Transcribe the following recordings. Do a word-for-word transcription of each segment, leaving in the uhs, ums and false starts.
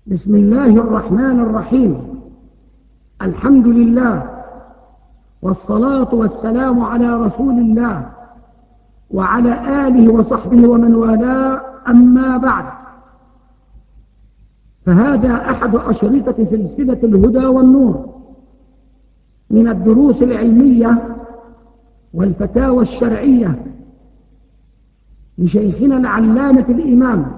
بسم الله الرحمن الرحيم. الحمد لله والصلاة والسلام على رسول الله وعلى آله وصحبه ومن والاه، أما بعد، فهذا أحد أشرطة سلسلة الهدى والنور من الدروس العلمية والفتاوى الشرعية لشيخنا العلامة الإمام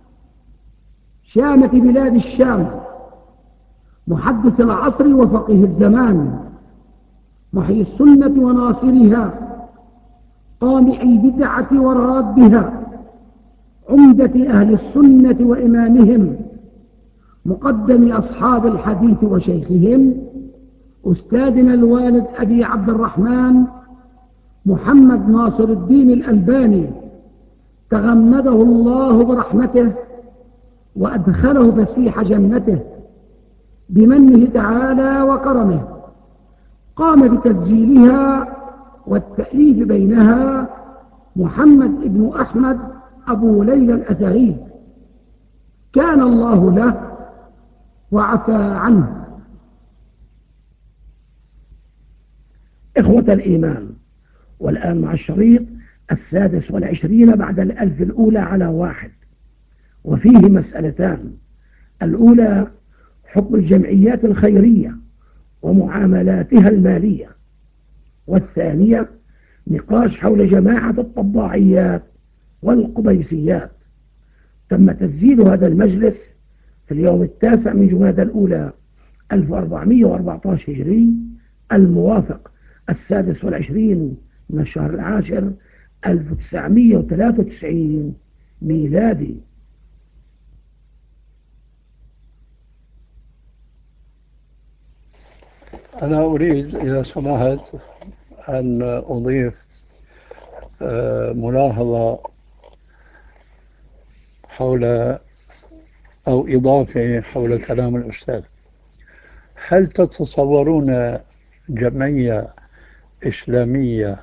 شامة بلاد الشام، محدث العصر وفقيه الزمان، محيي السنة وناصرها، قامع البدعة ورادها، عمدة أهل السنة وإمامهم، مقدم أصحاب الحديث وشيخهم، أستاذنا الوالد أبي عبد الرحمن محمد ناصر الدين الألباني، تغمده الله برحمته وأدخله فسيح جنته بمنه تعالى وكرمه. قام بتسجيلها والتأليف بينها محمد بن أحمد أبو ليلى الأثري، كان الله له وعفى عنه. إخوة الإيمان، والآن مع الشريط السادس والعشرين بعد الألف الأولى على واحد، وفيه مسألتان: الأولى حكم الجمعيات الخيرية ومعاملاتها المالية، والثانية نقاش حول جماعة الطباعيات والقبيسيات. تم تسجيل هذا المجلس في اليوم التاسع من جمادى الأولى ألف وأربعمائة وأربعة عشر هجري، الموافق السادس والعشرين من الشهر العاشر ألف وتسعمائة وثلاثة وتسعين ميلادي. أنا أريد إذا سمحت أن أضيف آه، ملاحظة حول أو إضافة حول كلام الأستاذ. هل تتصورون جمعية إسلامية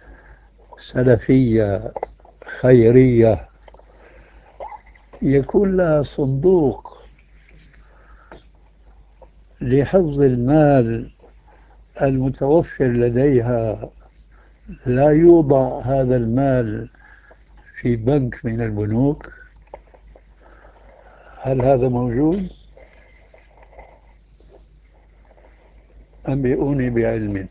سلفية خيرية يكون لها صندوق لحفظ المال المتوفر لديها، لا يوضع هذا المال في بنك من البنوك؟ هل هذا موجود؟ أنبئوني بعلم.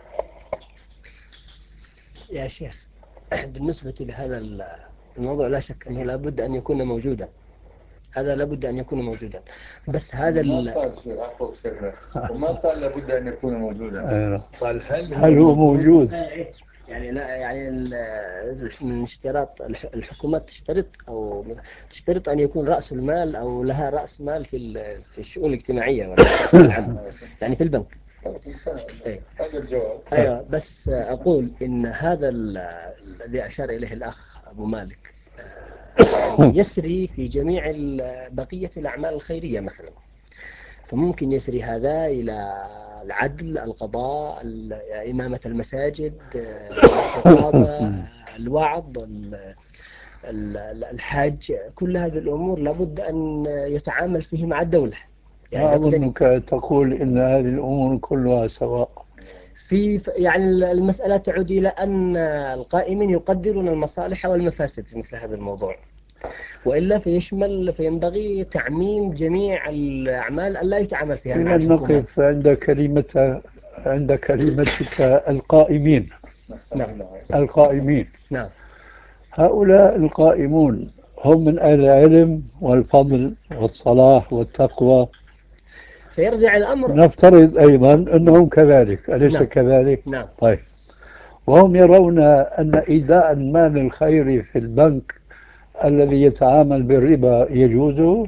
يا شيخ، بالنسبة لهذا الموضوع لا شك أنه لابد أن يكون موجودا، هذا لابد أن يكون موجودا. بس هذا ما ال... قال شيء عفوا سر وما قال لابد أن يكون موجودا. آه. قال هل هل هو موجود؟ يعني لا يعني ال- من اشتراط الح- الحكومات تشترط أو تشترط أن يكون رأس المال أو لها رأس مال في ال- في الشؤون الاجتماعية ولا في الشؤون العامة، يعني في البنك. أيوة. هذا الجواب. أيوة، بس أقول إن هذا ال- الذي أشار إليه الأخ أبو مالك آه، يسري في جميع ال- بقية الأعمال الخيرية مثلا، فممكن يسري هذا إلى العدل، القضاء، ال- إمامة المساجد، آه، الخطابة، آه، الوعظ، ال- ال- الحج. كل هذه الأمور لابد أن يتعامل فيه مع الدولة، يعني ما لابد أن أظنك تقول إن هذه الأمور كلها سواء. في يعني المسألة تعود إلى أن القائمين يقدرون المصالح والمفاسد في مثل هذا الموضوع، وإلا فيشمل فينبغي تعميم جميع الأعمال ألا يتعامل فيها مع إذا الحكومات. نقف عند كلمة عند كلمتك القائمين. نعم. القائمين نعم. هؤلاء القائمون هم من أهل العلم والفضل والصلاح والتقوى. فيرجع الأمر. نفترض أيضا أنهم كذلك، أليس نعم. كذلك؟ نعم. طيب، وهم يرون أن إيداء المال الخيري في البنك الذي يتعامل بالربا يجوز.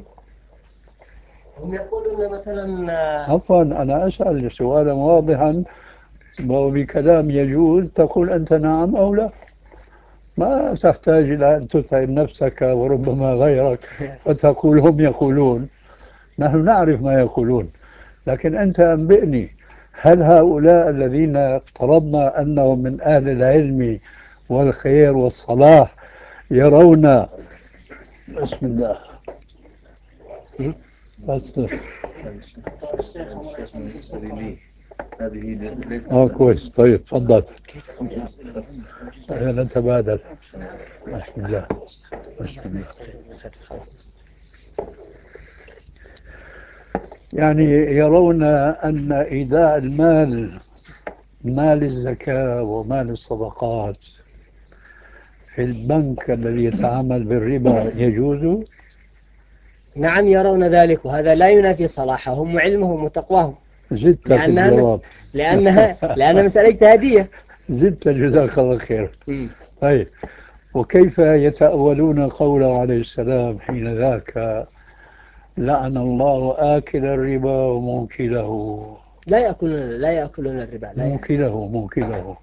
هم يقولون مثلا عفوا، أنا أسأل سؤالا واضحا، وبكلام يجوز تقول أنت نعم أو لا، ما تحتاج إلى أن تتعب نفسك وربما غيرك فتقول هم يقولون. نحن نعرف ما يقولون، لكن أنت أنبئني، هل هؤلاء الذين افترضنا أنهم من أهل العلم والخير والصلاح يرون، بسم الله، بس هذه ليست اه كويس. طيب تفضل. انا نتبادل. بسم الله. بسم الله. يعني يرون أن إيداع المال، مال الزكاة ومال الصدقات، في البنك الذي يتعامل بالربا يجوز؟ نعم يرون ذلك، وهذا لا ينافي صلاحهم وعلمهم وتقواهم، زدت في لأنها مس... الجواب. لأنها لأنها مسألة اجتهادية. زدت، جزاك الله خير. مم. طيب، وكيف يتأولون قوله عليه السلام حين ذاك لعن الله آكل الربا وموكله؟ لا يأكلون لا يأكلون الربا، لا يعني. موكله موكله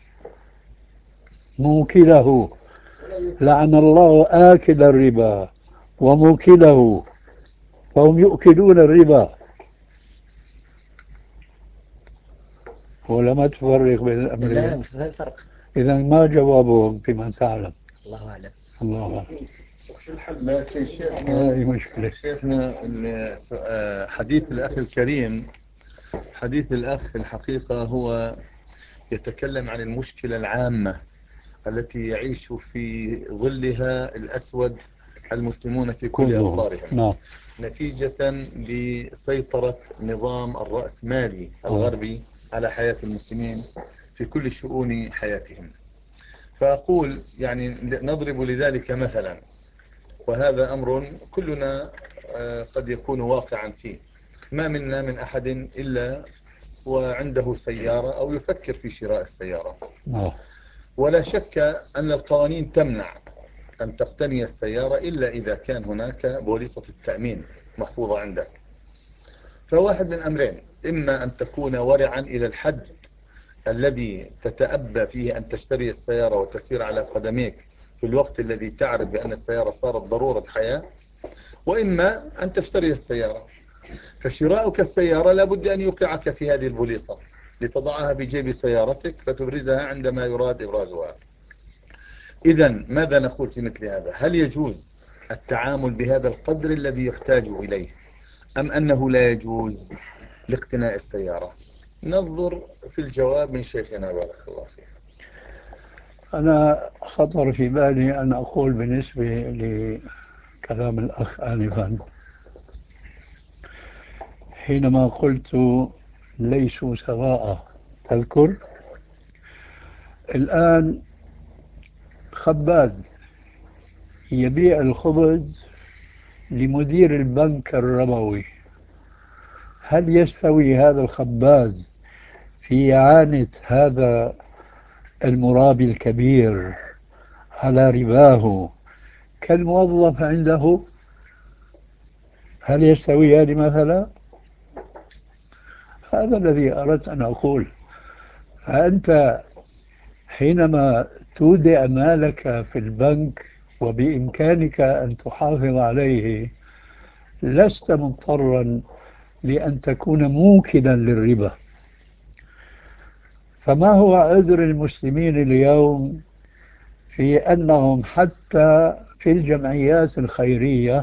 موكله لعن الله آكل الربا وموكله، فهم يؤكلون الربا. ولما تفرق بين لا الأمرين، في فرق. إذا ما جوابهم فيما تعلم؟ الله أعلم. الله أعلم. لكن شيخنا هذه مشكلة. شيخنا ال- آه، حديث الأخ الكريم، حديث الأخ الحقيقة هو يتكلم عن المشكلة العامة التي يعيش في ظلها الأسود المسلمون في كل كلهم. أوطارهم، نعم. نتيجة لسيطرة نظام الرأسمالي الغربي على حياة المسلمين في كل شؤون حياتهم. فأقول يعني نضرب لذلك مثلا، وهذا أمر كلنا آه، قد يكون واقعا فيه. ما منا من أحد إلا وعنده سيارة أو يفكر في شراء السيارة، نعم. ولا شك أن القوانين تمنع أن تقتني السيارة إلا إذا كان هناك بوليصة التأمين محفوظة عندك. فواحد من أمرين: إما أن تكون ورعا إلى الحد الذي تتأبى فيه أن تشتري السيارة وتسير على قدميك في الوقت الذي تعرف بأن السيارة صارت ضرورة حياة، وإما أن تشتري السيارة. فشراؤك السيارة لابد أن يوقعك في هذه البوليصة لتضعها بجيب سيارتك فتبرزها عندما يراد إبرازها. إذن ماذا نقول في مثل هذا؟ هل يجوز التعامل بهذا القدر الذي يحتاج إليه، أم أنه لا يجوز لاقتناء السيارة؟ ننظر في الجواب من شيخنا بارك الله فيه. أنا خطر في بالي أن أقول بالنسبة لكلام الأخ آنفا حينما قلت ليسوا سواء. تذكر الآن خباز يبيع الخبز لمدير البنك الربوي، هل يستوي هذا الخباز في إعانة هذا المرابي الكبير على رباه كالموظف عنده؟ هل يستويان مثلا؟ هذا الذي أردت أن أقول. فأنت حينما تودع مالك في البنك وبإمكانك أن تحافظ عليه، لست مضطرا لأن تكون موكلا للربا. فما هو عذر المسلمين اليوم في أنهم حتى في الجمعيات الخيرية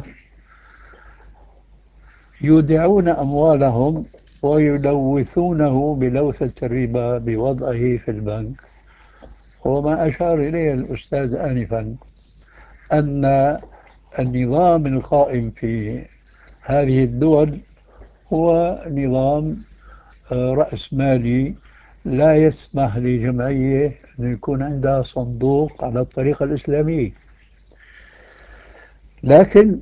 يودعون أموالهم ويلوثونه بلوثة الربا بوضعه في البنك؟ وما أشار إليه الأستاذ آنفا أن النظام القائم في هذه الدول هو نظام رأسمالي لا يسمح لجمعية أن يكون عندها صندوق على الطريقة الإسلامية. لكن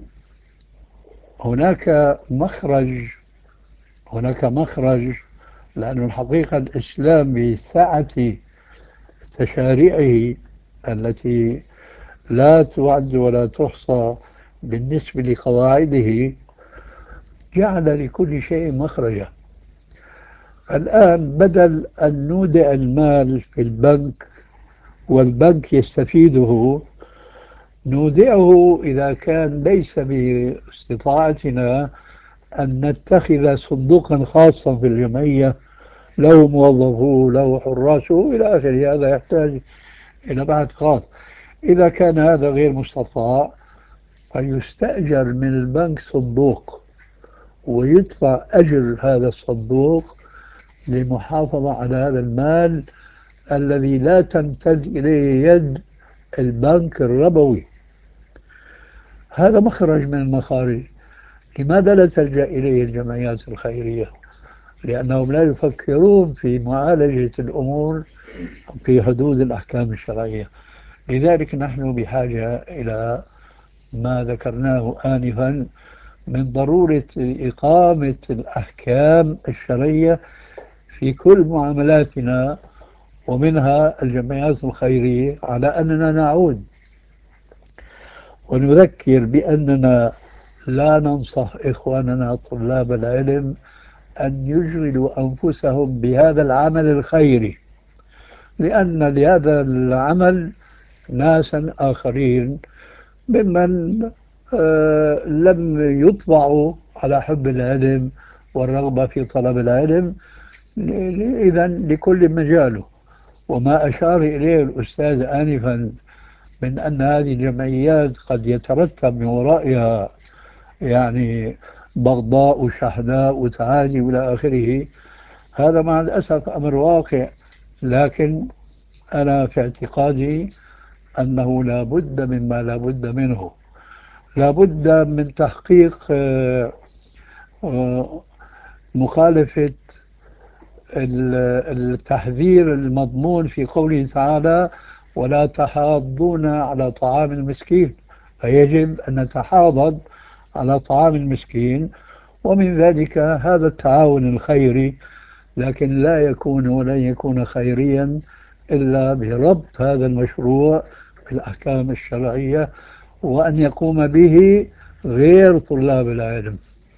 هناك مخرج هناك مخرج لأن الحقيقة الإسلام بسعة تشاريعه التي لا تعد ولا تحصى بالنسبة لقواعده جعل لكل شيء مخرجا. الآن بدل أن نودع المال في البنك والبنك يستفيده، نودعه إذا كان ليس باستطاعتنا أن نتخذ صندوقا خاصا في الجمعية له موظفوه له حراسه إلى آخره. هذا يحتاج إلى بحث خاص. إذا كان هذا غير مستطاع فيستأجر من البنك صندوق ويدفع أجر هذا الصندوق للمحافظة على هذا المال الذي لا تمتد إليه يد البنك الربوي. هذا مخرج من المخارج. لماذا لا تلجأ إليه الجمعيات الخيرية؟ لأنهم لا يفكرون في معالجة الأمور في حدود الأحكام الشرعية. لذلك نحن بحاجة إلى ما ذكرناه آنفا من ضرورة إقامة الأحكام الشرعية في كل معاملاتنا، ومنها الجمعيات الخيرية، على أننا نعود ونذكر بأننا لا ننصح إخواننا طلاب العلم أن يشغلوا أنفسهم بهذا العمل الخيري، لأن لهذا العمل ناسا آخرين ممن آه لم يطبعوا على حب العلم والرغبة في طلب العلم. إذا لكل مجاله. وما أشار إليه الأستاذ آنفا من أن هذه الجمعيات قد يترتب من ورائها يعني بغضاء وشحناء وتعادي إلى آخره، هذا مع الأسف أمر واقع. لكن أنا في اعتقادي أنه لا بد مما لا بد منه. لا بد من تحقيق مخالفة التحذير المضمون في قوله تعالى: ولا تحاضون على طعام المسكين. فيجب أن نتحاضد على طعام المسكين، ومن ذلك هذا التعاون الخيري. لكن لا يكون ولن يكون خيريا إلا بربط هذا المشروع بالأحكام الشرعية، وأن يقوم به غير طلاب العلم.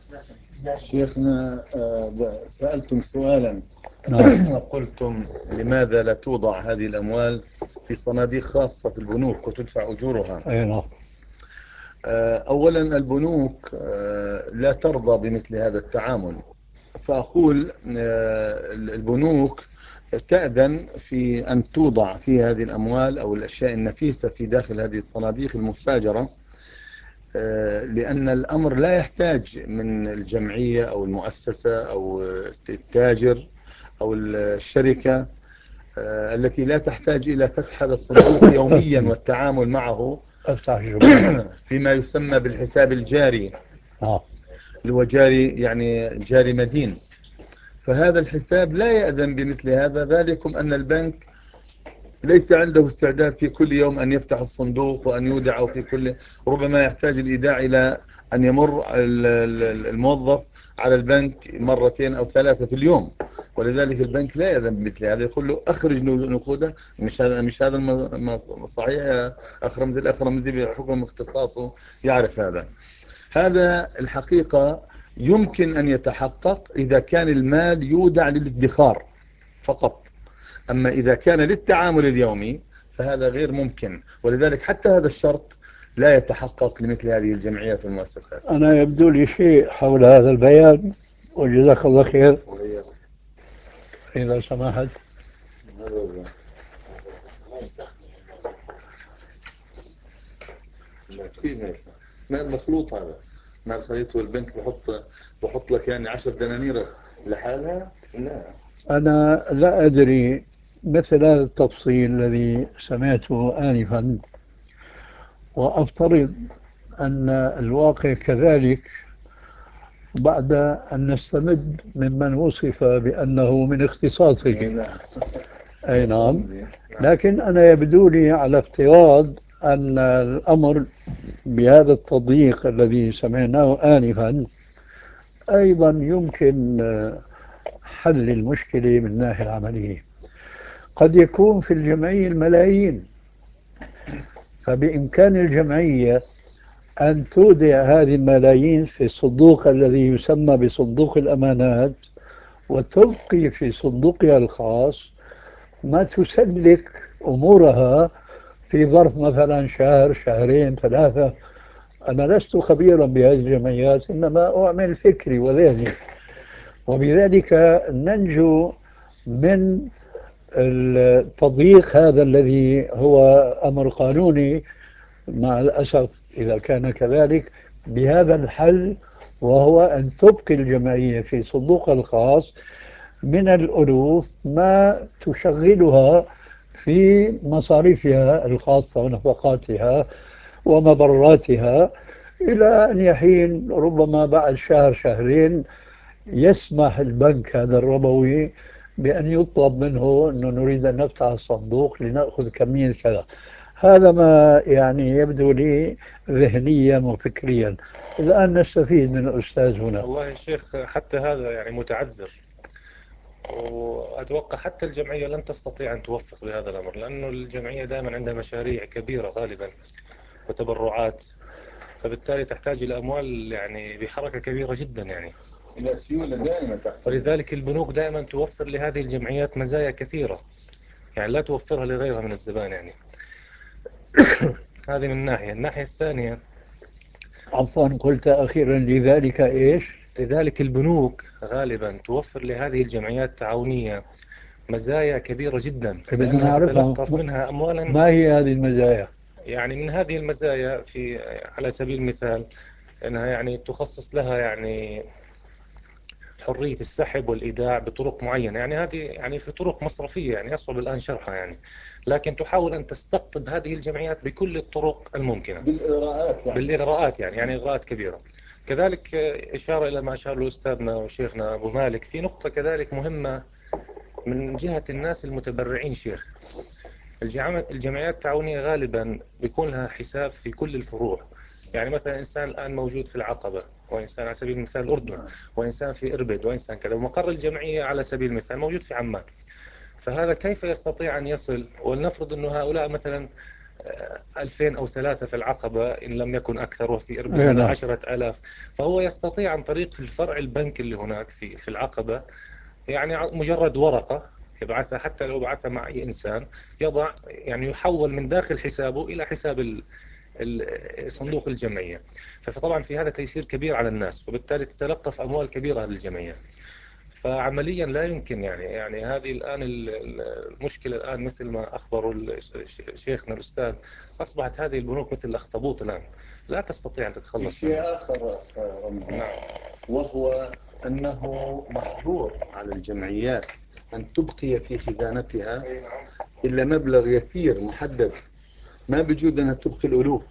شيخنا سألتم سؤالا نعم. وقلتم لماذا لا توضع هذه الأموال في صناديق خاصة في البنوك وتدفع أجورها؟ أي نعم. أولا البنوك لا ترضى بمثل هذا التعامل، فأقول البنوك تأذن في أن توضع في هذه الأموال أو الأشياء النفيسة في داخل هذه الصناديق المستأجرة، لأن الأمر لا يحتاج من الجمعية أو المؤسسة أو التاجر أو الشركة التي لا تحتاج إلى فتح هذا الصندوق يوميا والتعامل معه فيما يسمى بالحساب الجاري، اللي هو جاري يعني جاري مدين. فهذا الحساب لا يأذن بمثل هذا، ذلكم أن البنك ليس عنده استعداد في كل يوم أن يفتح الصندوق وأن يودعه في كل، ربما يحتاج الإيداع إلى أن يمر الموظف على البنك مرتين أو ثلاثة في اليوم، ولذلك البنك لا يأذن بمثل هذا، يقول له أخرج نقوده. مش هذا مش هذا صحيح يا أخ رمزي؟ الأخ رمزي بحكم اختصاصه يعرف هذا. هذا الحقيقة يمكن أن يتحقق إذا كان المال يودع للادخار فقط، أما إذا كان للتعامل اليومي فهذا غير ممكن، ولذلك حتى هذا الشرط لا يتحقق لمثل هذه الجمعيات والمؤسسات. أنا يبدو لي شيء حول هذا البيان، وجزاك الله خير. إذا سمحت. مال مخلوط، هذا مال خليط، والبنك بحط بحط لك يعني عشر دنانير لحالها. لا أنا لا أدري مثل هذا التفصيل الذي سمعته آنفا، وأفترض أن الواقع كذلك بعد أن نستمد ممن وصف بأنه من اختصاصه. أي نعم. لكن أنا يبدو لي على افتراض أن الأمر بهذا التضييق الذي سمعناه آنفا أيضا يمكن حل المشكلة من الناحية العملية. قد يكون في الجمعية الملايين، فبإمكان الجمعية أن تودع هذه الملايين في الصندوق الذي يسمى بصندوق الأمانات، وتبقي في صندوقها الخاص ما تسلك أمورها في ظرف مثلا شهر شهرين ثلاثة. أنا لست خبيرا بهذه الجمعيات، إنما أعمل فكري وذهني، وبذلك ننجو من التضييق هذا الذي هو أمر قانوني. مع الأسف إذا كان كذلك بهذا الحل وهو أن تبقي الجمعية في صندوقها الخاص من الألوف ما تشغلها في مصاريفها الخاصة ونفقاتها ومبراتها، إلى أن يحين ربما بعد شهر شهرين يسمح البنك هذا الربوي بأن يطلب منه أنه نريد أن نفتح الصندوق لنأخذ كمية كذا. هذا ما يعني يبدو لي ذهنيا وفكريا. الآن نستفيد من الأستاذ هنا. والله يا شيخ حتى هذا يعني متعذر، وأتوقع حتى الجمعية لن تستطيع أن توفق بهذا الأمر، لأنه الجمعية دائما عندها مشاريع كبيرة غالبا وتبرعات، فبالتالي تحتاج إلى أموال يعني بحركة كبيرة جدا يعني. إلى سيولة دائما تحت. ولذلك البنوك دائما توفر لهذه الجمعيات مزايا كثيرة يعني لا توفرها لغيرها من الزبائن يعني. هذه من ناحية. الناحية الثانية، عفوا قلت أخيرا لذلك إيش؟ لذلك البنوك غالبا توفر لهذه الجمعيات التعاونية مزايا كبيرة جدا، بدنا لأنها نعرفها. تتلقف منها أموالا. ما هي هذه المزايا؟ يعني من هذه المزايا في على سبيل المثال أنها يعني تخصص لها يعني حرية السحب والإيداع بطرق معينة، يعني هذه يعني في طرق مصرفية يعني يصعب الآن شرحها يعني، لكن تحاول أن تستقطب هذه الجمعيات بكل الطرق الممكنة بالإغراءات يعني. بالإغراءات يعني يعني إغراءات كبيرة. كذلك إشارة إلى ما أشار له أستاذنا وشيخنا أبو مالك في نقطة كذلك مهمة من جهة الناس المتبرعين شيخ. الجمعيات التعاونية غالبا بيكون لها حساب في كل الفروع، يعني مثلا إنسان الآن موجود في العقبة، وإنسان على سبيل المثال الأردن، وإنسان في إربد، وإنسان كذا، ومقر الجمعية على سبيل المثال موجود في عمان. فهذا كيف يستطيع أن يصل؟ ولنفرض أنه هؤلاء مثلا ألفين أو ثلاثة في العقبة إن لم يكن أكثر، وفي إربد أي مثلا نعم. عشرة آلاف. فهو يستطيع عن طريق في الفرع البنك اللي هناك في في العقبة، يعني مجرد ورقة يبعثها، حتى لو بعثها مع أي إنسان يضع يعني يحول من داخل حسابه إلى حساب ال- ال- صندوق الجمعية. فطبعا في هذا تيسير كبير على الناس، وبالتالي تتلقف أموال كبيرة للجمعية. فعمليا لا يمكن يعني يعني هذه الآن ال- ال- المشكلة الآن مثل ما أخبروا ال- شيخنا الأستاذ، أصبحت هذه البنوك مثل الأخطبوط الآن لا تستطيع أن تتخلص شيء منها. آخر أخ رمزي، نعم. وهو أنه محظور على الجمعيات أن تبقي في خزانتها إلا مبلغ يسير محدد، ما بجود أنها تبقي الألوف،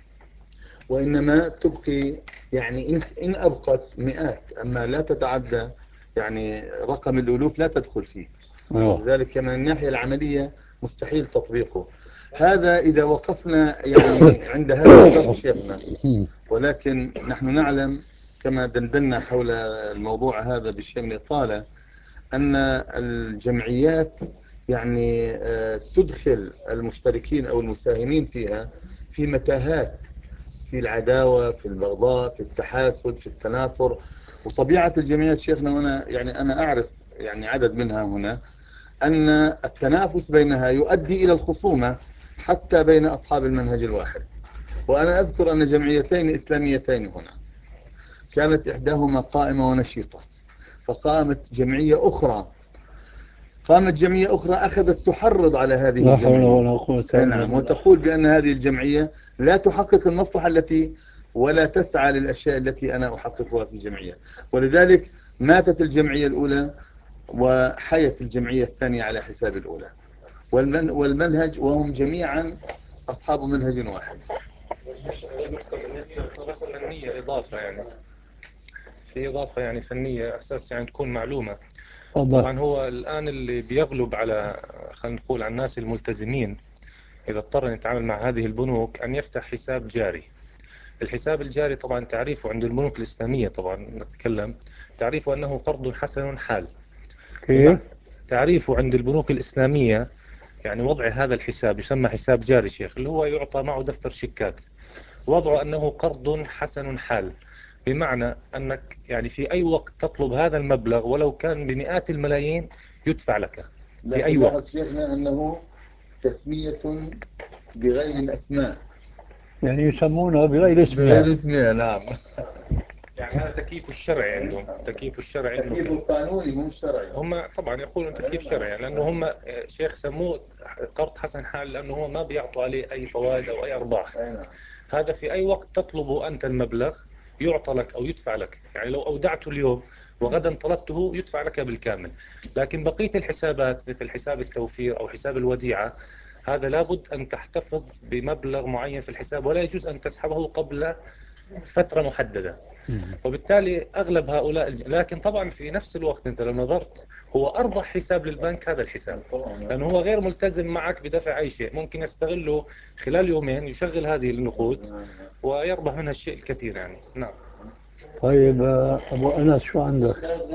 وإنما تبقي يعني إن, إن أبقت مئات، أما لا تتعدى يعني رقم الألوف لا تدخل فيه. أوه. لذلك من الناحية العملية مستحيل تطبيقه. هذا إذا وقفنا يعني عند هذا الشرط شيخنا، ولكن نحن نعلم كما دندنا حول الموضوع هذا بشيء من الإطالة أن الجمعيات يعني آه، تدخل المشتركين أو المساهمين فيها في متاهات، في العداوة، في البغضاء، في التحاسد، في التنافر. وطبيعة الجمعيات شيخنا، وأنا يعني أنا أعرف يعني عدد منها هنا، أن التنافس بينها يؤدي إلى الخصومة حتى بين أصحاب المنهج الواحد. وأنا أذكر أن جمعيتين إسلاميتين هنا كانت إحداهما قائمة ونشيطة، فقامت جمعية أخرى قامت جمعية أخرى أخذت تحرض على هذه لا حول الجمعية. ولا قوة إلا نعم، بالله. وتقول بأن هذه الجمعية لا تحقق المصلحة التي ولا تسعى للأشياء التي أنا أحققها في الجمعية. ولذلك ماتت الجمعية الأولى وحيت الجمعية الثانية على حساب الأولى، والمن والمنهج وهم جميعا أصحاب منهج واحد. بس فنية إضافة يعني في إضافة يعني فنية أساس يعني تكون معلومة. تفضل. طبعا هو الآن اللي بيغلب على خلينا نقول على الناس الملتزمين إذا اضطر أن يتعامل مع هذه البنوك أن يفتح حساب جاري. الحساب الجاري طبعا تعريفه عند البنوك الإسلامية، طبعا نتكلم تعريفه أنه قرض حسن حال. كيف؟ بمعنى تعريفه عند البنوك الإسلامية يعني وضع هذا الحساب يسمى حساب جاري شيخ، اللي هو يعطى معه دفتر شيكات، وضعه أنه قرض حسن حال، بمعنى أنك يعني في أي وقت تطلب هذا المبلغ ولو كان بمئات الملايين يدفع لك في أي لكن لاحظ وقت. شيخنا أنه تسمية بغير الأسماء، يعني يسمونها بغير بغير اسمها. اسمها. نعم. يعني هذا تكييف الشرعي عندهم، تكييف الشرعي عندهم تكييف كده. القانوني مو الشرعي. هم طبعا يقولون تكييف شرعي لأنه هم شيخ سموه قرض حسن حال لأنه هو ما بيعطوا عليه أي فوائد أو أي أرباح. أي نعم. هذا في أي وقت تطلب أنت المبلغ يعطى لك أو يدفع لك. يعني لو أودعته اليوم وغدا طلبته يدفع لك بالكامل. لكن بقية الحسابات مثل حساب التوفير أو حساب الوديعة هذا لابد أن تحتفظ بمبلغ معين في الحساب، ولا يجوز أن تسحبه قبل فترة محددة. وبالتالي أغلب هؤلاء الج... لكن طبعا في نفس الوقت أنت لو نظرت هو أربح حساب للبنك هذا الحساب، لأنه هو غير ملتزم معك بدفع أي شيء، ممكن يستغله خلال يومين يشغل هذه النقود ويربح منها الشيء الكثير يعني. نعم. طيب آه، أبو أنس شو عندك؟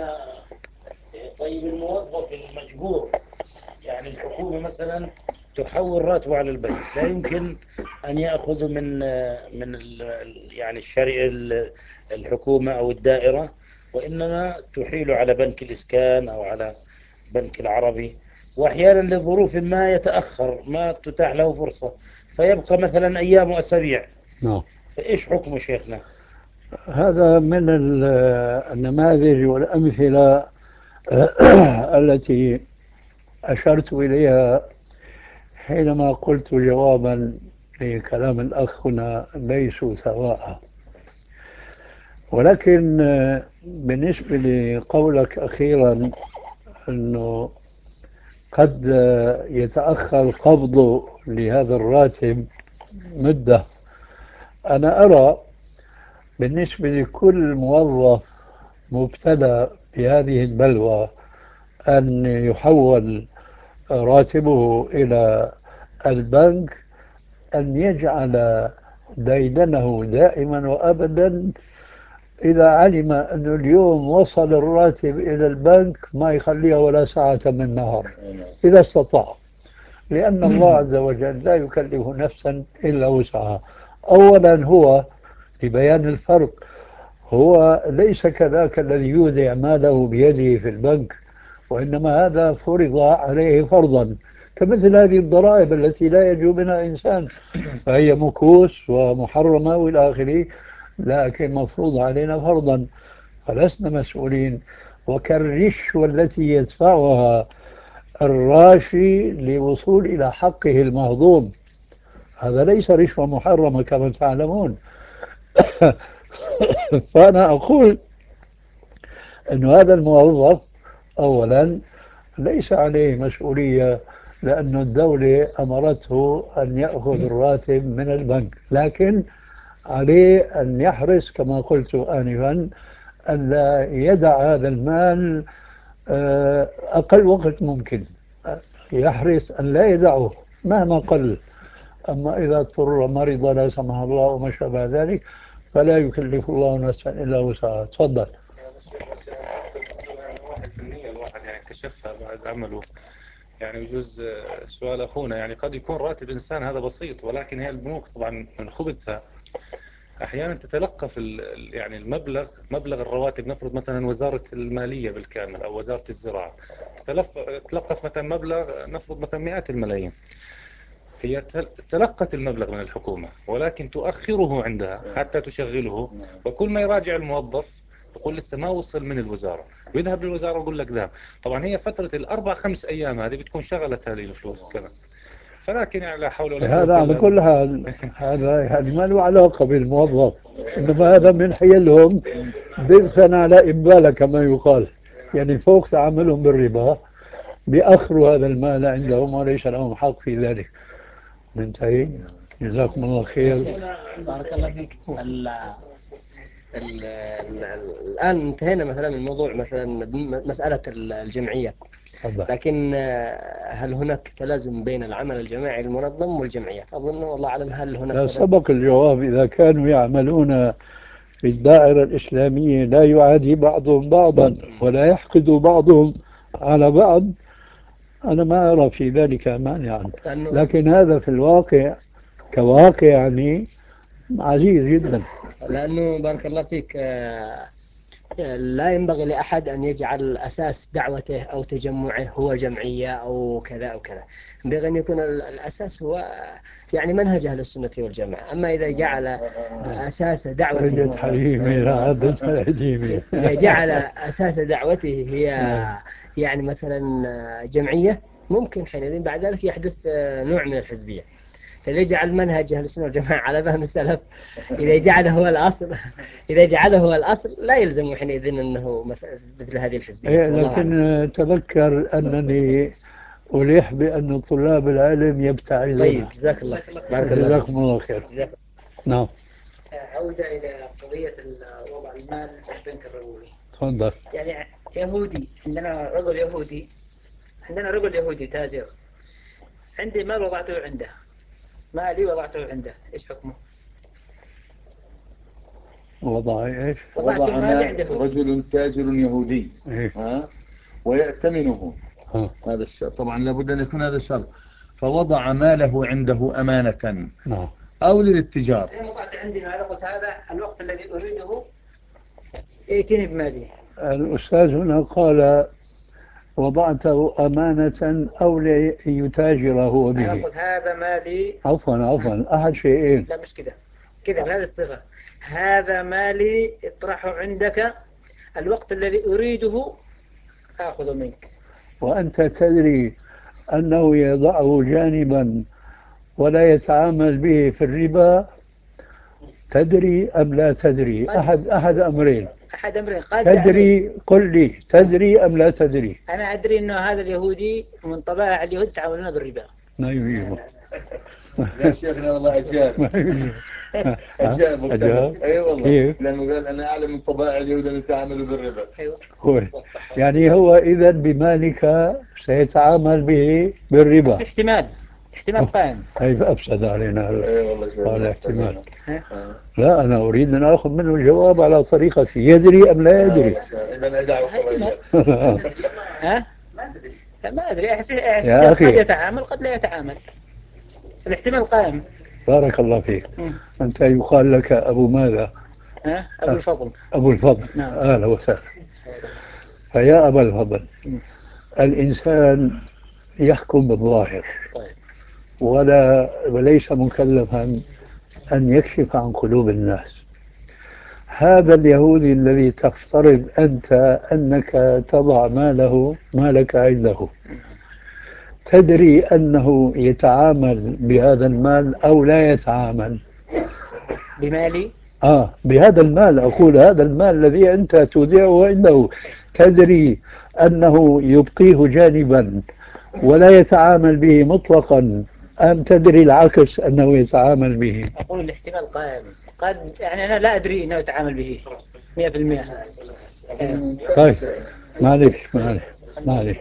طيب الموظف المجبور، يعني الحكومة مثلا تحول راتبه على البنك، لا يمكن أن يأخذ من من ال- يعني الشريعة الحكومة أو الدائرة، وإنما تحيل على بنك الإسكان أو على بنك العربي، وأحيانا لظروف ما يتأخر، ما تتاح له فرصة، فيبقى مثلا أيام وأسابيع. نعم. فإيش حكمه شيخنا؟ هذا من ال- النماذج والأمثلة التي أشرت إليها حينما قلت جوابا لكلام الأخ هنا ليسوا سواء. ولكن آه، بالنسبة لقولك أخيرا أنه قد آه، يتأخر قبضه لهذا الراتب مدة، أنا أرى بالنسبة لكل موظف مبتلى بهذه البلوى أن يحول راتبه إلى البنك، أن يجعل ديدنه دائما وأبدا إذا علم أنه اليوم وصل الراتب إلى البنك ما يخليها ولا ساعة من نهار إذا استطاع، لأن الله عز وجل لا يكلف نفسا إلا وسعها. أولا هو لبيان الفرق، هو ليس كذاك الذي يودع ماله بيده في البنك، وإنما هذا فرض عليه فرضا، كمثل هذه الضرائب التي لا ينجو منها إنسان، فهي مكوس ومحرمة والى اخره، لكن مفروض علينا فرضا، فلسنا مسؤولين. وكالرشوة التي يدفعها الراشي للوصول إلى حقه المهضوم، هذا ليس رشوة محرمة كما تعلمون. فأنا أقول أن هذا الموظف أولا ليس عليه مسؤولية، لأن الدولة أمرته أن يأخذ الراتب من البنك، لكن عليه أن يحرص كما قلت آنفا أن لا يدع هذا المال آه، أقل وقت ممكن، يحرص أن لا يدعه مهما قل. أما إذا اضطر مرض لا سمح الله وما شابه ذلك فلا يكلف الله نفسا إلا وسعها. تفضل. واحد في المية الواحد يعني اكتشفها بعد عمله. يعني يجوز سؤال أخونا، يعني قد يكون راتب إنسان هذا بسيط، ولكن هي البنوك طبعا من خبثها أحيانا تتلقف يعني المبلغ، مبلغ الرواتب، نفرض مثلا وزارة المالية بالكامل أو وزارة الزراعة تتلقف مثلا مبلغ، نفرض مثلا مئات الملايين، هي تلقت المبلغ من الحكومة ولكن تؤخره عندها حتى تشغله، وكل ما يراجع الموظف يقول لسه ما وصل من الوزارة، ويذهب للوزارة ويقول لك ذهب. طبعا هي فترة الأربع خمس أيام هذه بتكون شغلت هذه الفلوس كمان، فلكن يعني لا حول ولا قوة هذا على إلا كل بالله. حال هذا يعني ما له علاقة بالموظف، إنما هذا من حيلهم ضغطا على إبالة كما يقال، يعني فوق تعاملهم بالربا بيأخروا هذا المال عندهم وليس لهم حق في ذلك. ننتهي. جزاكم الله خير. بارك الله فيك. ال ال ال الآن انتهينا مثلا من موضوع مثلا مسألة الجمعيات، تفضل. لكن هل هناك تلازم بين العمل الجماعي المنظم والجمعيات؟ أظن والله أعلم هل هناك لا، تلازم؟ سبق الجواب. إذا كانوا يعملون في الدائرة الإسلامية لا يعادي بعضهم بعضا ولا يحقد بعضهم على بعض، أنا ما أرى في ذلك مانعا، لكن هذا في الواقع كواقع يعني عزيز جدا. لأنه بارك الله فيك آه، لا ينبغي لأحد أن يجعل أساس دعوته أو تجمعه هو جمعية أو كذا أو كذا، ينبغي أن يكون الأساس هو يعني منهج أهل السنة والجماعة. أما إذا جعل أساس دعوته رجت حليمي لا عدت الهديمي. إذا جعل أساس دعوته هي يعني مثلا جمعية، ممكن حينئذ بعد ذلك يحدث نوع من الحزبية. فليجعل منهج أهل السنة والجماعة على فهم السلف، إذا جعله هو الأصل إذا جعله هو الأصل لا يلزم حينئذ أنه مثل هذه الحزبية. إيه، لكن تذكر أنني أليح بأن طلاب العلم يبتعدون. طيب جزاك الله بارك الله جزاكم الله خير. نعم. عودة إلى قضية وضع المال في البنك الربوي. تفضل. يعني يهودي، عندنا رجل يهودي عندنا رجل يهودي تاجر، عندي مال وضعته عنده، مالي وضعته عنده، إيش حكمه؟ وضع إيش؟ وضع مال رجل تاجر يهودي إيه؟ ها ويأتمنه، ها. هذا الشرط طبعا لابد أن يكون هذا الشرط، فوضع ماله عنده أمانة. نعم. أو للاتجار. أنا وضعت عندي مال، قلت هذا الوقت الذي أريده ائتني بمالي. الأستاذ هنا قال وضعته أمانة أو ليتاجر هو به. أنا قلت هذا مالي. عفوا عفوا أحد شيئين. لا مش كده كده بهذه الصيغة، هذا مالي اطرحه عندك، الوقت الذي أريده آخذ منك. وأنت تدري أنه يضعه جانبا ولا يتعامل به في الربا، تدري أم لا تدري؟ أحد أحد أمرين. أحد أمرين. قد تدري، قل لي تدري أم لا تدري؟ أنا أدري أنه هذا اليهودي من طبائع اليهود يتعاملون بالربا. ما يجيبه. يا شيخنا والله أجاب. ما يجيبه. أجاب. أجاب. أي والله. كيف؟ لأنه قال أنا أعلم من طبائع اليهود أن يتعاملوا بالربا. أيوة. هو يعني هو إذا بمالك سيتعامل به بالربا. احتمال احتمال قائم. كيف أفسد علينا هذا الاحتمال؟ آه. لا أنا أريد أن أخذ منه الجواب على طريقتي، يدري أم لا يدري؟ إذا أدعو. ها؟ ما أدري. ما أدري. يا أخي. قد يتعامل قد لا يتعامل، الاحتمال قائم. بارك الله فيك. أنت يقال لك أبو ماذا؟ ها؟ أبو الفضل. أبو الفضل. نعم. أهلا وسهلا. فيا أبا الفضل، الإنسان يحكم بالظاهر ولا وليس مكلفا أن يكشف عن قلوب الناس. هذا اليهودي الذي تفترض أنت أنك تضع ماله مالك عنده، تدري أنه يتعامل بهذا المال أو لا يتعامل بمالي؟ آه بهذا المال، أقول هذا المال الذي أنت تودعه عنده، تدري أنه يبقيه جانبا ولا يتعامل به مطلقا أم تدري العكس أنه يتعامل به؟ أقول الاحتمال قائم، قد يعني أنا لا أدري أنه يتعامل به مئة بالمئة. طيب معلش معلش معلش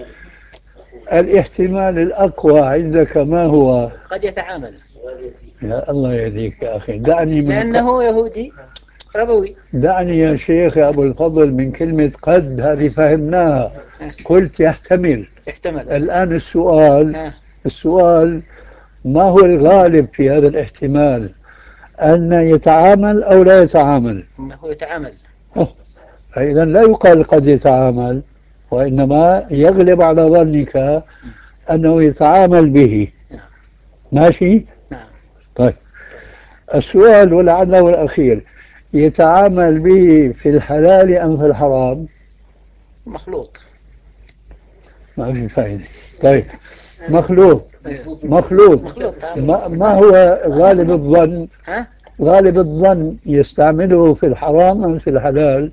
الاحتمال الأقوى عندك ما هو؟ قد يتعامل. يا الله يهديك يا أخي، دعني من لأنه يهودي ربوي. دعني يا شيخ يا أبو الفضل من كلمة قد، هذه فهمناها. قلت يحتمل. يحتمل. الآن السؤال ها. السؤال ما هو الغالب في هذا الاحتمال؟ أن يتعامل أو لا يتعامل؟ هو يتعامل. فإذا لا يقال قد يتعامل، وإنما يغلب على ظنك أنه يتعامل به. ماشي؟ نعم. طيب السؤال ولعله الأخير، يتعامل به في الحلال أم في الحرام؟ مخلوط. ما في فائدة. طيب مخلوط مخلوط ما, ما هو غالب الظن؟ ها؟ غالب الظن يستعمله في الحرام أم في الحلال؟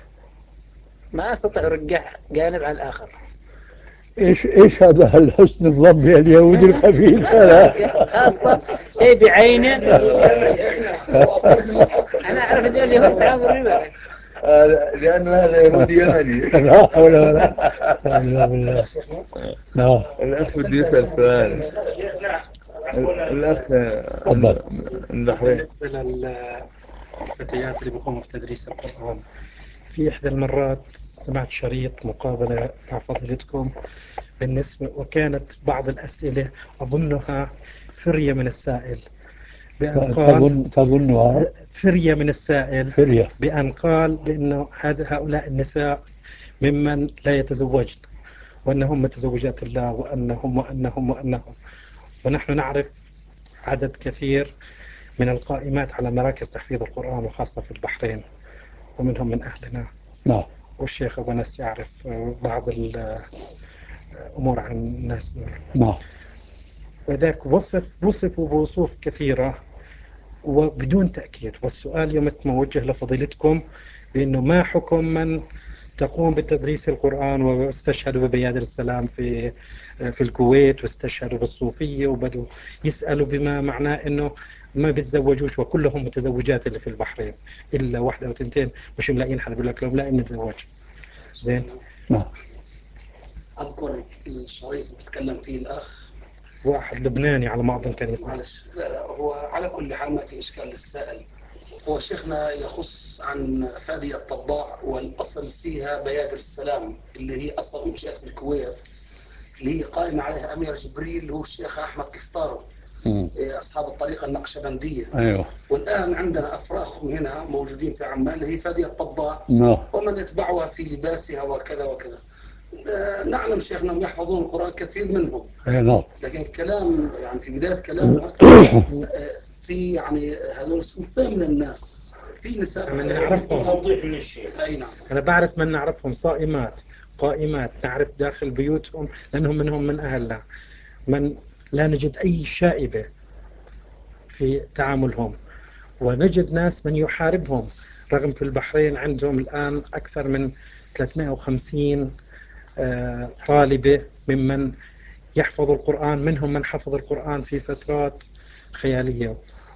ما أستطيع أرجح جانب على الآخر. إيش إيش هذا الحسن الظن باليهود الخبيث خاصة شيء بعينه. أنا أعرف أن اليهود تعامل الربا لأنه هذا يهودي يمني. لا حول ولا قوة إلا بالله. لا الأخ بده يسأل سؤال. الأخ تفضل. بالنسبة للفتيات اللي بيقوموا بتدريس القرآن، في إحدى المرات سمعت شريط مقابلة مع فضيلتكم بالنسبة، وكانت بعض الأسئلة أظنها فرية من السائل بأن قال تظنها فرية من السائل فرية بأن قال بأنه هؤلاء النساء ممن لا يتزوجن، وأنهم متزوجات الله، وأنهم وأنهم وأنهم ونحن نعرف عدد كثير من القائمات على مراكز تحفيظ القرآن وخاصة في البحرين، ومنهم من أهلنا. نعم. والشيخ أبو نس يعرف بعض الأمور عن الناس دول. نعم. وذاك وصف وصفوا بوصوف كثيرة وبدون تأكيد. والسؤال يوم موجه لفضيلتكم بأنه ما حكم من تقوم بتدريس القرآن واستشهدوا ببيادر السلام في في الكويت، واستشهدوا بالصوفية، وبدوا يسألوا بما معناه أنه ما بيتزوجوش وكلهم متزوجات اللي في البحرين إلا واحدة وتنتين مش ملاقيين حد، بيقول لك لو ملاقي نتزوج. زين. نعم. أذكر الشريط اللي بتكلم فيه الأخ واحد لبناني على ما أظن كان اسمه. معلش، لا لا هو على كل حال ما في إشكال للسائل. هو شيخنا يخص عن فادي الطباع، والأصل فيها بيادر السلام اللي هي أصلا انشأت في الكويت، اللي هي قائمة عليها أمير جبريل اللي هو الشيخ أحمد كفتارو، أصحاب الطريقة النقشبندية. أيوه. والآن عندنا أفراخهم هنا موجودين في عمان اللي هي فادية الطباع، نعم. ومن يتبعها في لباسها وكذا وكذا. آه، نعلم شيخنا أنهم يحفظون القرآن كثير منهم، أي نعم. لكن الكلام يعني في بداية كلامه آه، في يعني هذول صنفين من الناس، في نساء من نعرفهم. توضيح من الشيخ. أي نعم. أنا بعرف من نعرفهم صائمات قائمات، نعرف داخل بيوتهم لأنهم منهم من أهلنا، من لا نجد أي شائبة في تعاملهم، ونجد ناس من يحاربهم. رغم في البحرين عندهم الآن أكثر من ثلاثمائة وخمسين آه، طالبة ممن يحفظ القرآن، منهم من حفظ القرآن في فترات خيالية.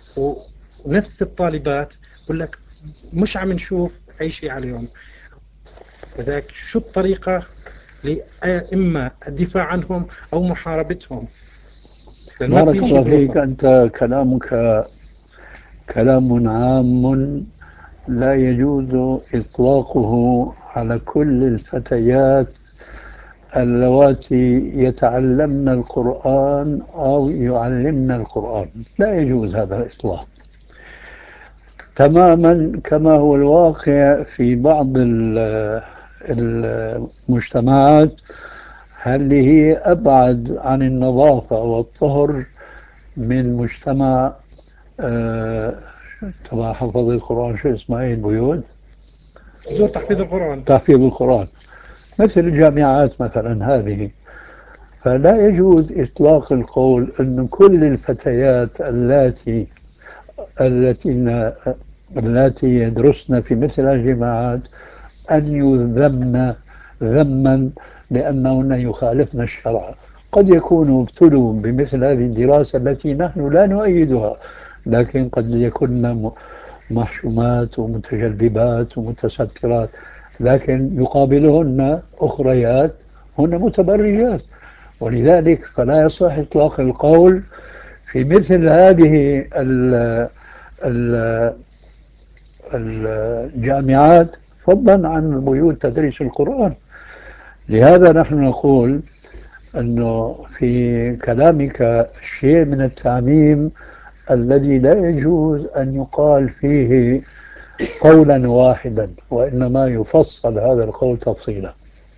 ونفس الطالبات يقول لك مش عم نشوف أي شيء عليهم. لذلك شو الطريقة لإما الدفاع عنهم أو محاربتهم؟ لأن ما بارك في شيء الله فيك. بالوسط. أنت كلامك كلام عام لا يجوز إطلاقه على كل الفتيات اللواتي يتعلمن القرآن أو يعلمن القرآن، لا يجوز هذا الإطلاق، تماما كما هو الواقع في بعض المجتمعات اللي هي أبعد عن النظافة والطهر من مجتمع آه، تبع حفظ القرآن. شو اسمها هي البيوت؟ دور تحفيظ القرآن. تحفيظ القرآن، مثل الجامعات مثلا هذه. فلا يجوز إطلاق القول أن كل الفتيات اللاتي التي اللاتي يدرسن في مثل الجامعات أن يذمن ذما لأنهن يخالفن الشرع. قد يكونوا ابتلوا بمثل هذه الدراسة التي نحن لا نؤيدها، لكن قد يكون محشومات ومتجلبات ومتسترات، لكن يقابلهن أخريات هن متبرجات. ولذلك فلا يصح إطلاق القول في مثل هذه ال ال الجامعات فضلا عن بيوت تدريس القرآن. لهذا نحن نقول أنه في كلامك شيء من التعميم الذي لا يجوز أن يقال فيه قولا واحدا، وإنما يفصل هذا القول تفصيلا.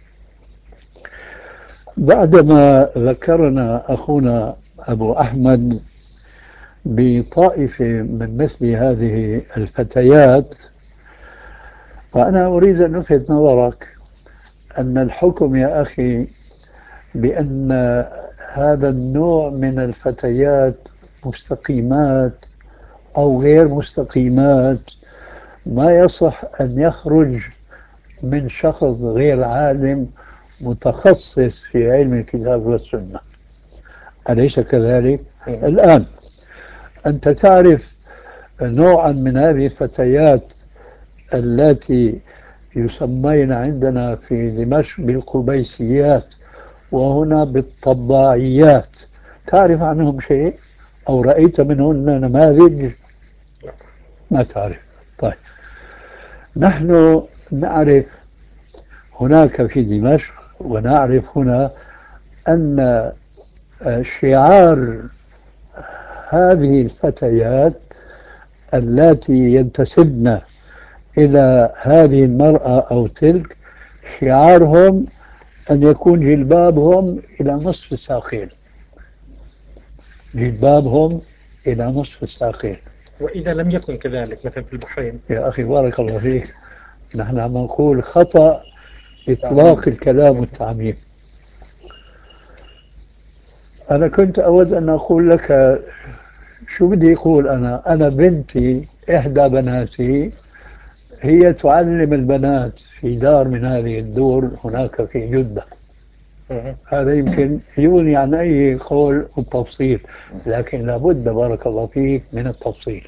بعدما ذكرنا أخونا أبو أحمد بطائفة من مثل هذه الفتيات، فأنا أريد أن ألفت نظرك أن الحكم يا أخي بأن هذا النوع من الفتيات مستقيمات أو غير مستقيمات ما يصح أن يخرج من شخص غير عالم متخصص في علم الكتاب والسنة، أليس كذلك؟ الآن أنت تعرف نوعا من هذه الفتيات التي يسمين عندنا في دمشق بالقبيسيات وهنا بالطباعيات، تعرف عنهم شيء أو رأيت منهن نماذج؟ ما تعرف. طيب، نحن نعرف هناك في دمشق ونعرف هنا أن شعار هذه الفتيات اللاتي ينتسبن إلى هذه المرأة أو تلك، شعارهم أن يكون جلبابهم إلى نصف الساقين، جلبابهم إلى نصف الساقين. وإذا لم يكن كذلك مثلا في البحرين؟ يا أخي بارك الله فيك، نحن عم نقول خطأ إطلاق الكلام والتعميم. أنا كنت أود أن أقول لك شو بدي أقول. أنا أنا بنتي إحدى بناتي هي تعلم البنات في دار من هذه الدور هناك في جدة. هذا يمكن يغني عن أي قول والتفصيل، لكن لابد بارك الله فيك من التفصيل.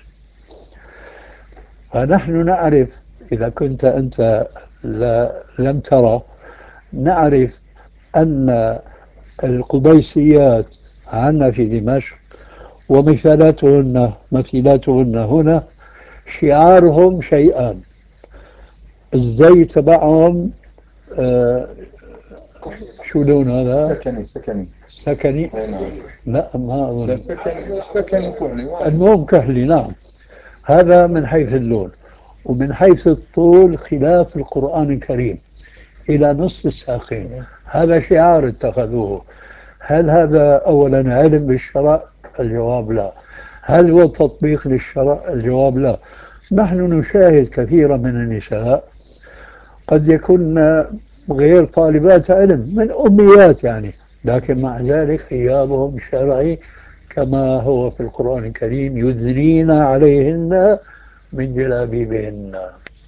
فنحن نعرف، إذا كنت أنت لا لم ترى، نعرف أن القبيسيات عندنا في دمشق ومثالاتهن مثيلاتهن هنا شعارهم شيئان. الزي تبعهم آه شو لون هذا؟ سكني سكني سكني؟ نعم. لا ما لا أظن. سكني سكني كحلي. المهم كحلي، نعم. هذا من حيث اللون، ومن حيث الطول خلاف القرآن الكريم إلى نصف الساقين. هذا شعار اتخذوه. هل هذا أولا علم بالشرع؟ الجواب لا. هل هو تطبيق للشرع؟ الجواب لا. نحن نشاهد كثيرا من النساء قد يكون غير طالبات علم، من أميات يعني، لكن مع ذلك حجابهم شرعي كما هو في القرآن الكريم: يدنين عليهن من جلابيبهن.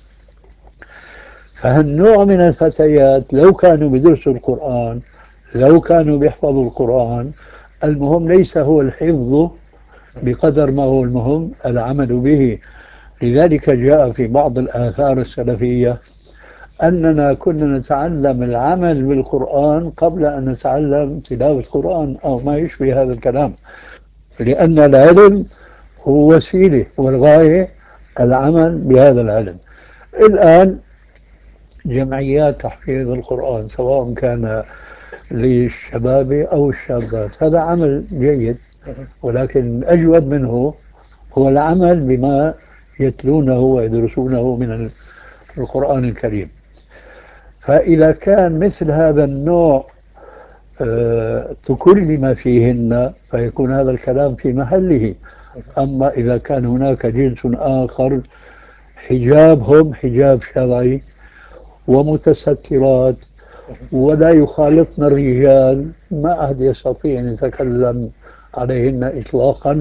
فهالنوع من الفتيات لو كانوا بدرسوا القرآن، لو كانوا بيحفظوا القرآن، المهم ليس هو الحفظ بقدر ما هو المهم العمل به. لذلك جاء في بعض الآثار السلفية أننا كنا نتعلم العمل بالقرآن قبل أن نتعلم تلاوة القرآن أو ما يشبه هذا الكلام، لأن العلم هو وسيلة والغاية العمل بهذا العلم. الآن جمعيات تحفيظ القرآن سواء كان للشباب أو الشابات هذا عمل جيد، ولكن أجود منه هو العمل بما يتلونه ويدرسونه من القرآن الكريم. فإذا كان مثل هذا النوع أه تكلم فيهن فيكون هذا الكلام في محله. أما إذا كان هناك جنس آخر حجابهم حجاب شرعي ومتسترات ولا يخالطن الرجال، ما أحد يستطيع أن يتكلم عليهن إطلاقا.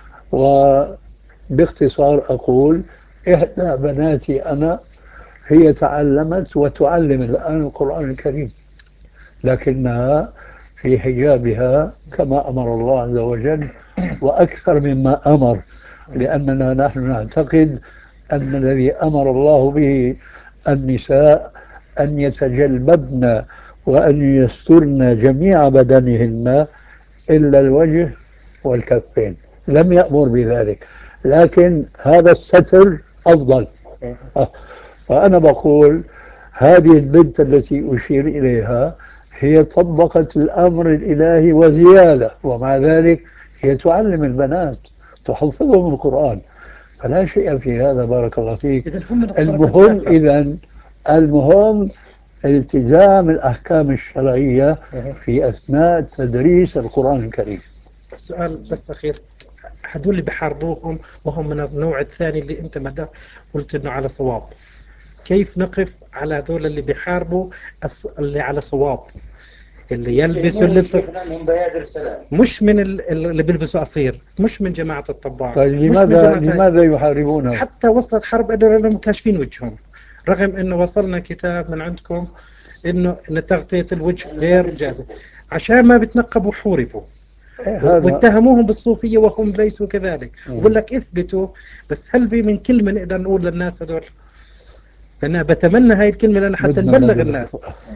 وباختصار أقول إحدى بناتي أنا هي تعلمت وتعلم الآن القرآن الكريم، لكنها في حجابها كما أمر الله عز وجل وأكثر مما أمر، لأننا نحن نعتقد أن الذي أمر الله به النساء أن يتجلببن وأن يسترن جميع بدنهن إلا الوجه والكفين، لم يأمر بذلك، لكن هذا الستر أفضل. فأنا بقول هذه البنت التي أشير إليها هي طبقت الأمر الإلهي وزيادة، ومع ذلك هي تعلم البنات تحفظهم القرآن، فلا شيء في هذا بارك الله فيك. المهم إذن المهم التزام الأحكام الشرعية في أثناء تدريس القرآن الكريم. السؤال بس أخير، هدول اللي بحاربوهم وهم من النوع الثاني اللي أنت مدى قلت إنه على صواب، كيف نقف على هذول اللي بيحاربوا اللي على صواب، اللي يلبسوا اللبس مش من اللي بيلبسوا قصير، مش من جماعة الطباع؟ طيب لماذا لماذا يحاربونه؟ حتى وصلت حرب انه لانهم كاشفين وجههم، رغم انه وصلنا كتاب من عندكم انه ان تغطية الوجه غير جازم، عشان ما بتنقبوا وحوربوا واتهموهم بالصوفية وهم ليسوا كذلك. وبقول لك اثبتوا، بس هل في من كلمة نقدر نقول للناس هذول؟ لأن بتمنى هاي الكلمة لأن حتى نبلغ الناس.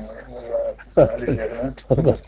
تفضل.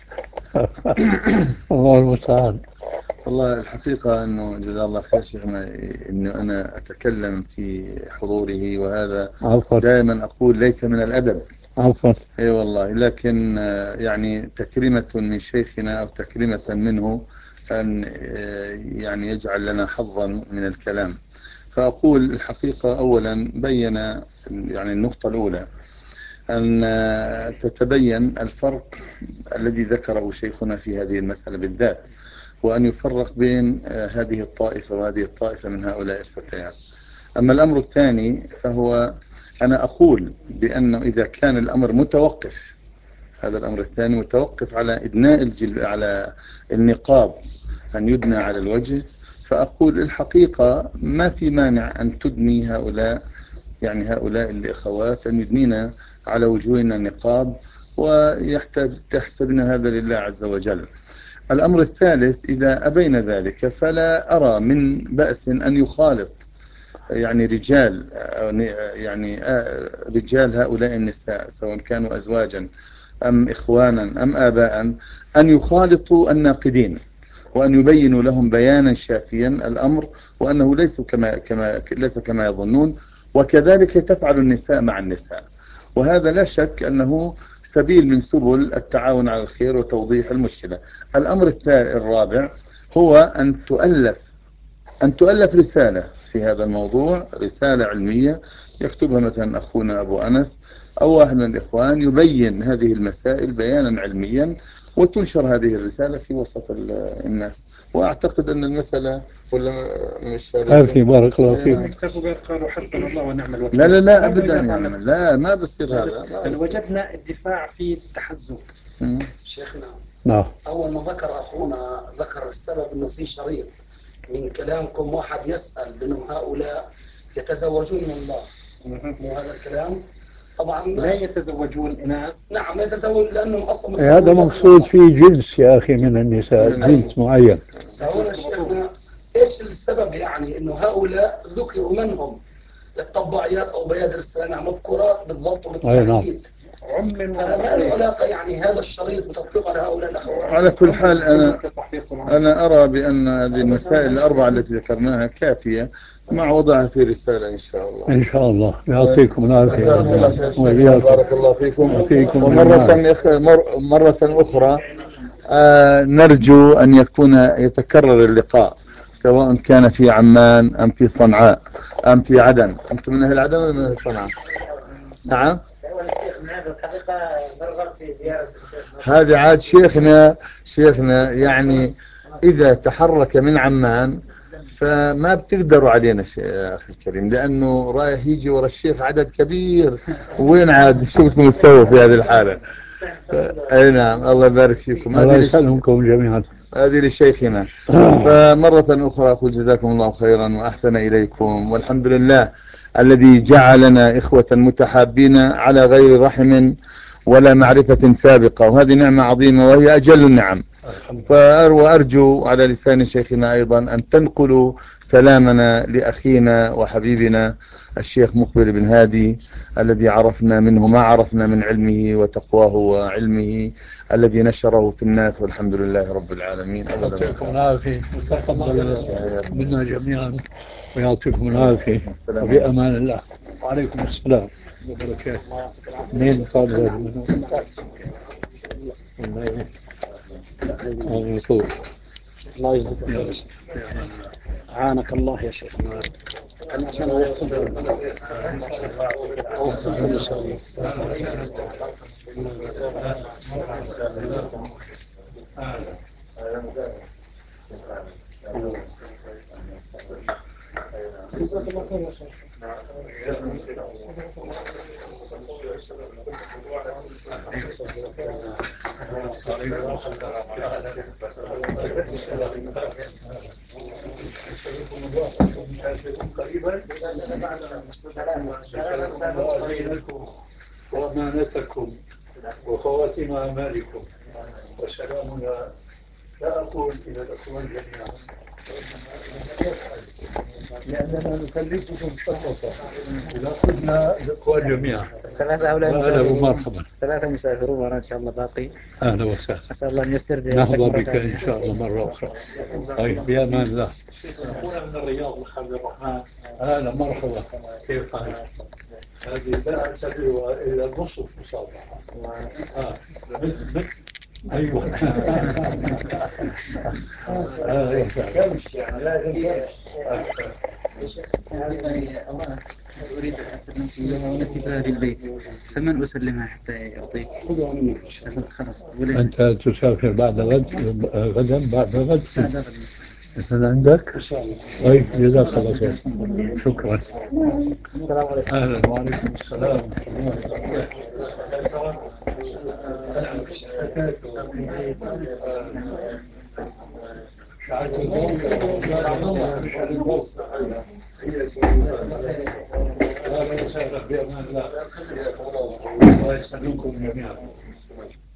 الله المستعان. والله الحقيقة أنه جزاه الله خير شيخنا أنه أنا أتكلم في حضوره، وهذا عفوا. دائما أقول ليس من الأدب. عفوا. أي والله، لكن يعني تكريمة من شيخنا أو تكريمة منه أن يعني يجعل لنا حظا من الكلام. فأقول الحقيقة أولا بين يعني النقطة الأولى أن تتبين الفرق الذي ذكره شيخنا في هذه المسألة بالذات، وأن يفرق بين هذه الطائفة وهذه الطائفة من هؤلاء الفتيات. أما الأمر الثاني فهو أنا أقول بأنه إذا كان الأمر متوقف هذا الأمر الثاني. متوقف على إدناء الجل على النقاب أن يدنى على الوجه. فأقول الحقيقة ما في مانع أن تدني هؤلاء، يعني هؤلاء الأخوات أن يدنين على وجوهنا النقاب، ويحتاج تحسبن هذا لله عز وجل. الأمر الثالث، إذا أبين ذلك فلا أرى من بأس أن يخالط يعني رجال، يعني رجال هؤلاء النساء سواء كانوا أزواجا أم إخوانا أم آباء، أن يخالطوا الناقدين وأن يبينوا لهم بيانا شافيا الأمر، وأنه ليس كما كما ليس كما يظنون. وكذلك تفعل النساء مع النساء، وهذا لا شك أنه سبيل من سبل التعاون على الخير وتوضيح المشكلة. الأمر الرابع هو أن تؤلف أن تؤلف رسالة في هذا الموضوع، رسالة علمية يكتبها مثلا أخونا أبو أنس أو واحد من الإخوان يبين هذه المسائل بيانا علميا، وتنشر هذه الرسالة في وسط الناس. وأعتقد أن المسألة ولا مش في بارك الله فيك. اكتفوا قالوا حسبنا الله ونعم الوكيل. لا لا لا أبدا يعني لا ما بصير هذا. لأن وجدنا الدفاع في التحزب. شيخنا نعم. أول ما ذكر أخونا ذكر السبب أنه في شريط من كلامكم واحد يسأل بأنهم هؤلاء يتزوجون من الله، مو هذا الكلام؟ طبعا لا يتزوجون إناث. نعم يتزوج لأنهم أصلا هذا مقصود في جنس يا أخي من النساء، جنس معين. هنا شيخنا إيش السبب يعني أنه هؤلاء ذكروا منهم الطباعيات أو بيادر السلامة مذكورات بالضبط وبالتحديد؟ ما العلاقة يعني هذا الشريط وتطبيق على هؤلاء الأخوات؟ على كل حال أنا أنا أرى بأن هذه المسائل الأربعة التي ذكرناها كافية مع وضعها في رسالة إن شاء الله. إن شاء الله يعطيكم العافية. بارك الله فيكم. وفيكم. ومرة مرة أخرى آه نرجو أن يكون يتكرر اللقاء، سواء كان في عمان أم في صنعاء أم في عدن. أنتم من أهل عدن ولا من أهل صنعاء؟ نعم. هذا عاد شيخنا شيخنا يعني إذا تحرك من عمان فما بتقدروا علينا يا أخي الكريم، لأنه رايح يجي ورا الشيخ عدد كبير، وين عاد شو بدكم تسووا في هذه الحالة؟ أي نعم الله يبارك فيكم. الله يسلمكم جميعا. هذه لشيخنا. فمرة أخرى أقول جزاكم الله خيرا وأحسن إليكم، والحمد لله الذي جعلنا إخوة متحابين على غير رحم ولا معرفة سابقة، وهذه نعمة عظيمة وهي أجل النعم. وأرجو على لسان شيخنا أيضا أن تنقلوا سلامنا لأخينا وحبيبنا الشيخ مقبل بن هادي الذي عرفنا منه ما عرفنا من علمه وتقواه وعلمه الذي نشره في الناس، والحمد لله رب العالمين. يعطيكم العافية وتقبل منا جميعا ويعطيكم العافية وبأمان الله. وعليكم السلام وبركاته. مين طالب منه؟ الله يجزيك خير. عانك الله يا شيخ. أنا عشان أوصلكم أوصلكم إن شاء الله. وأمانتكم وخواتم أعمالكم وسلامنا لا أقول إلى الأخوان جميعا لأننا نكلفكم شرطة إذا قلنا الأخوان جميعا. ثلاثة أولاد مسافرون. مرحبا. ثلاثة مسافرون وأنا إن شاء الله باقي. أهلا وسهلا. أسأل الله أن يستر نحظى بك إن شاء الله مرة أخرى. طيب بأمان الله. أخونا من الرياض محمد الرحمن. أهلا مرحبا. كيف حالك؟ هذه ساعة تدعو إلى نصف مصابحة. آه. أيوة. كمش يعني لازم كمش. أريد أن أسلم ونسيتها في البيت، فمن أسلمها حتى يعطيك؟ خلاص. أنت تسافر بعد غد غدا بعد غد؟ بعد غد. من عندك؟ إن شاء الله. طيب جزاك الله خير. شكرا. السلام عليكم. أهلا وعليكم السلام. الله يسلمكم جميعا.